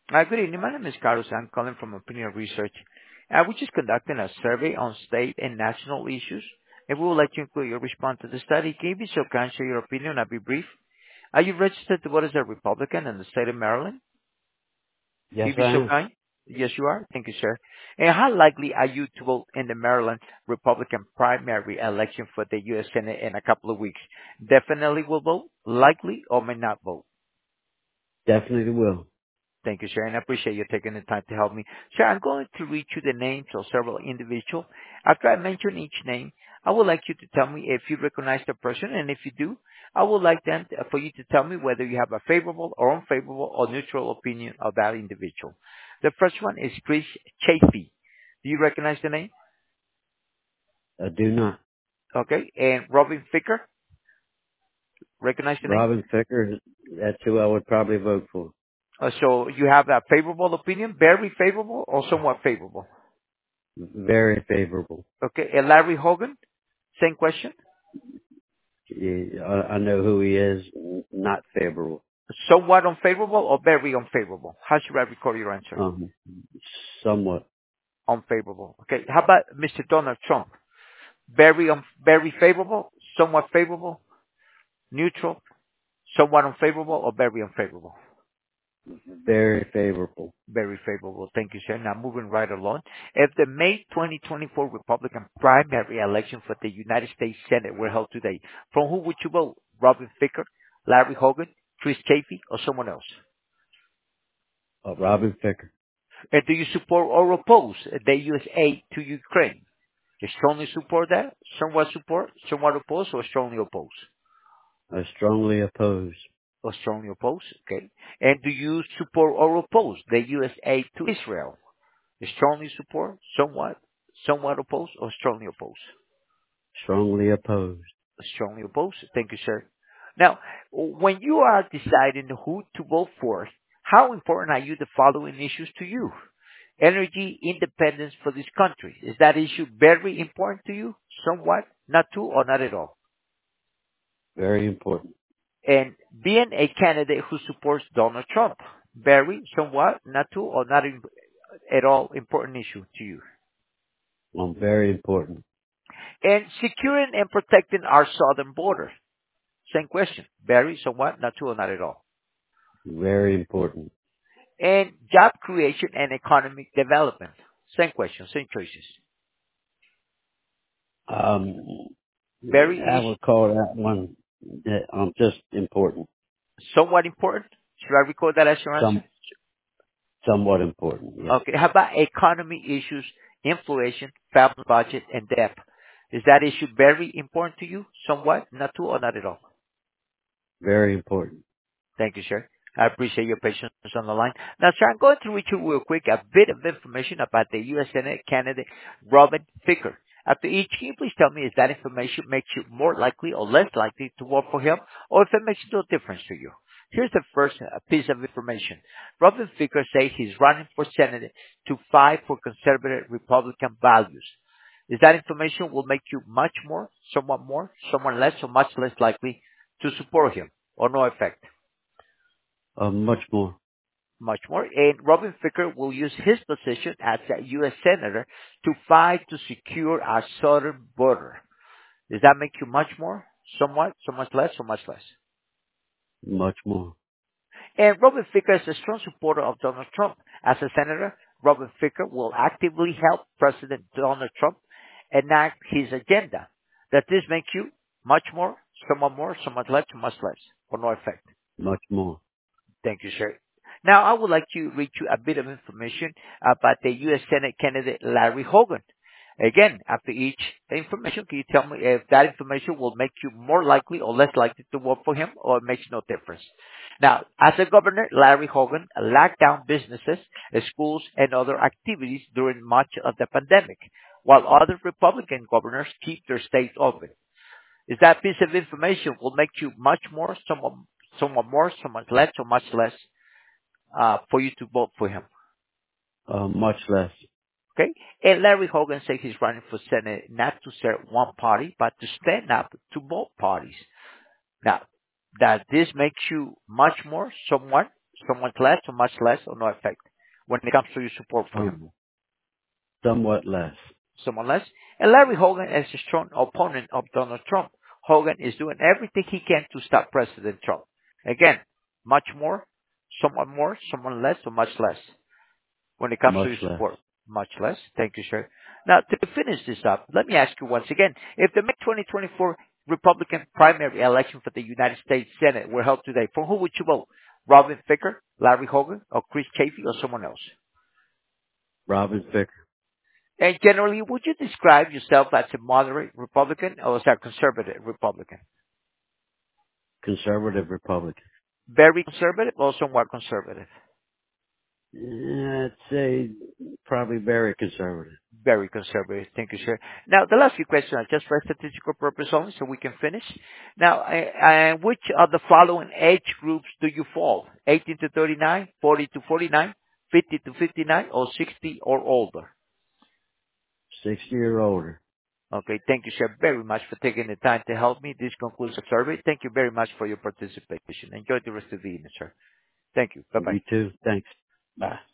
Good evening. My name is Carlos. I'm calling from Opinion Research. We're just conducting a survey on state and national issues, and we would like to include your response to the study. Can you be so kind, share your opinion? I'll be brief. Are you registered to vote as a Republican in the state of Maryland? Can Yes, you be I so am. kind? Yes, you are. Thank you, sir. And how likely are you to vote in the Maryland Republican primary election for the U.S. Senate in a couple of weeks? Definitely will vote, likely, or may not vote. Definitely will. Thank you, sir, and I appreciate you taking the time to help me. Sir, I'm going to read you the names of several individuals. After I mention each name, I would like you to tell me if you recognize the person, and if you do, I would like for you to tell me whether you have a favorable or unfavorable or neutral opinion of that individual. The first one is Chris Chafee. Do you recognize the name? I do not. Okay. And Robin Ficker, recognize the name? Robin Ficker, that's who I would probably vote for. So you have a favorable opinion, very favorable, or somewhat favorable? Very favorable. Okay. And Larry Hogan, same question. I know who he is. Not favorable. Somewhat unfavorable or very unfavorable? How should I record your answer? Um, Somewhat. Unfavorable. Okay. How about Mr. Donald Trump? Very favorable, somewhat favorable, neutral, somewhat unfavorable, or very unfavorable? Very favorable. Very favorable. Thank you, sir. Now moving right along. If the May 2024 Republican primary election for the United States Senate were held today, from who would you vote? Robin Ficker, Larry Hogan, Chris Chafee, or someone else? Robin Ficker. And do you support or oppose the U.S. aid to Ukraine? You strongly support that? Somewhat support? Somewhat oppose? Or strongly oppose? I strongly oppose. Or strongly oppose? Okay. And do you support or oppose the U.S. aid to Israel? You strongly support? Somewhat? Somewhat oppose? Or strongly oppose? Strongly opposed. Strongly oppose. Thank you, sir. Now, when you are deciding who to vote for, how important are you the following issues to you? Energy independence for this country. Is that issue very important to you? Somewhat? Not too or not at all? Very important. And being a candidate who supports Donald Trump. Very, somewhat, not too or not at all important issue to you? Very important. And securing and protecting our southern border. Same question. Very, somewhat, not too or not at all? Very important. And job creation and economic development. Same question, same choices. Um, I Very would call that one just important. somewhat important. Should I record that as your answer? Somewhat important. Yes. Okay. How about economy issues, inflation, family budget, and debt? Is that issue very important to you? Somewhat, not too, or not at all? Very important. Thank you, sir. I appreciate your patience on the line. Now, sir, I'm going to read you real quick a bit of information about the U.S. Senate candidate Robin Ficker. After each, can you please tell me if that information makes you more likely or less likely to vote for him, or if it makes no difference to you? Here's the first piece of information. Robin Ficker says he's running for Senate to fight for conservative Republican values. Is that information will make you much more, somewhat less, or much less likely to support him, or no effect? Much more. Much more. And Robin Ficker will use his position as a U.S. Senator to fight to secure our southern border. Does that make you much more, somewhat, so much less, or much less? Much more. And Robin Ficker is a strong supporter of Donald Trump. As a senator, Robin Ficker will actively help President Donald Trump enact his agenda. Does this make you much more, somewhat less, or no effect? Much more. Thank you, sir. Now, I would like to read you a bit of information about the U.S. Senate candidate Larry Hogan. Again, after each information, can you tell me if that information will make you more likely or less likely to vote for him, or it makes no difference? Now, as a governor, Larry Hogan locked down businesses, schools, and other activities during much of the pandemic, while other Republican governors keep their states open. Is that piece of information will make you much more, somewhat less, or much less for you to vote for him? Much less. Okay? And Larry Hogan said he's running for Senate not to serve one party, but to stand up to both parties. Now, does this make you much more, Somewhat less or much less or no effect when it comes to your support for him? Somewhat less. Someone less. And Larry Hogan is a strong opponent of Donald Trump. Hogan is doing everything he can to stop President Trump. Again, much more, someone less, or much less when it comes to Much your less. support. Much less. Thank you, sir. Now, to finish this up, let me ask you once again, if the May 2024 Republican primary election for the United States Senate were held today, for who would you vote? Robin Ficker, Larry Hogan, or Chris Chafee, or someone else? Robin Ficker. And generally, would you describe yourself as a moderate Republican or as a conservative Republican? Conservative Republican. Very conservative or somewhat conservative? I'd say probably very conservative. Very conservative. Thank you, sir. Now, the last few questions are just for statistical purpose only, so we can finish. Now, which of the following age groups do you fall? 18 to 39, 40 to 49, 50 to 59, or 60 or older? 60 or older. Okay, thank you, sir, very much for taking the time to help me. This concludes the survey. Thank you very much for your participation. Enjoy the rest of the evening, sir. Thank you. Bye-bye. You too. Thanks. Bye.